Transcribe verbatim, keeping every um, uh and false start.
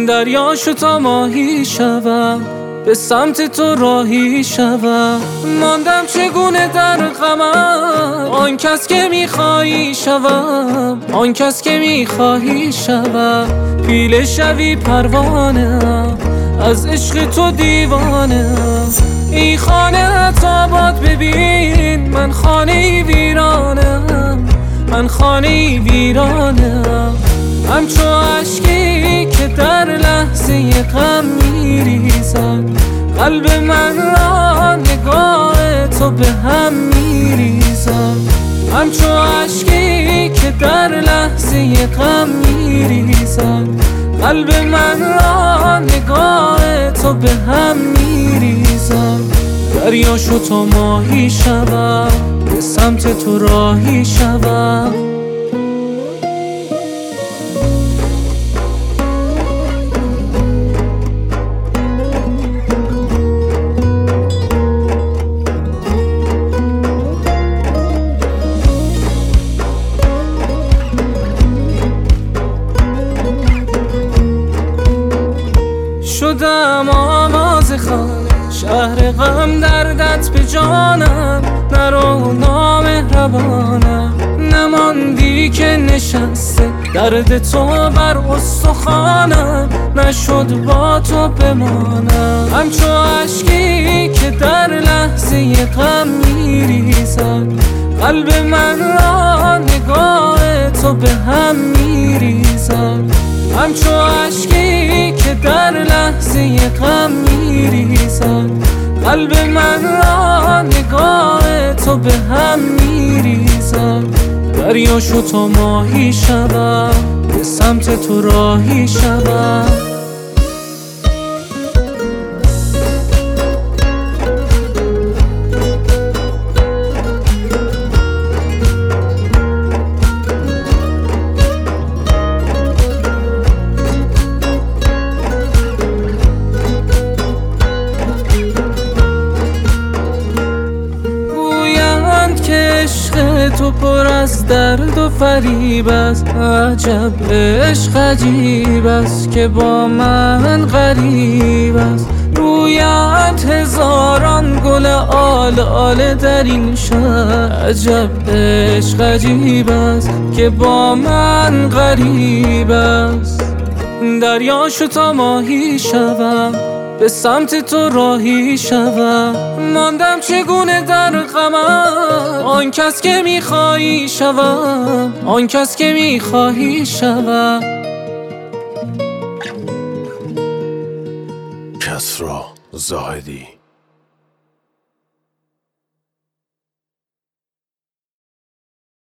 دریا شو تا ماهی شوم، به سمت تو راهی شوم. ماندم چگونه در غمم، آن کس که میخوایی شوم، آن کس که میخوایی شوم. پیله شوی پروانه‌ام، از عشق تو دیوانه‌ام. این خانه آباد ببین، من خانه ویرانم، من خانه ویرانم. همچو اشکی که در لحظه غم میریزد، قلب من را نگاه تو به هم میریزد. همچو اشکی که در لحظه غم میریزد، قلب من را نگاه تو به هم میریزد. دریا شو تا ماهی شوم، به سمت تو راهی شوم. شدم آواز خانه، شهر غم دردت به جانم. نرو نامهربانم، نماندی که نشسته درد تو بر استخوانم. نشد با تو بمانم، همچو اشکی که در لحظه غم میریزد، قلب من را نگاه تو به هم میریزد. همچو اشکی که در لحظه غم میریزد، قلب من را نگاه تو به هم میریزد. دریا شو تا ماهی شوم، به سمت تو راهی شوم. تو پر از درد و فریب است، عجب عشق عجیب است که با من غریب است. رویت هزاران گل آل آل در این شهر، عجب عشق عجیب است که با من غریب است. دریا شو تا ماهی شوم، به سمت تو راهی شوم. ماندم چگونه در غمم، آن کس که میخوایی شوم، آن کس که میخوایی شوم. کسری زاهدی.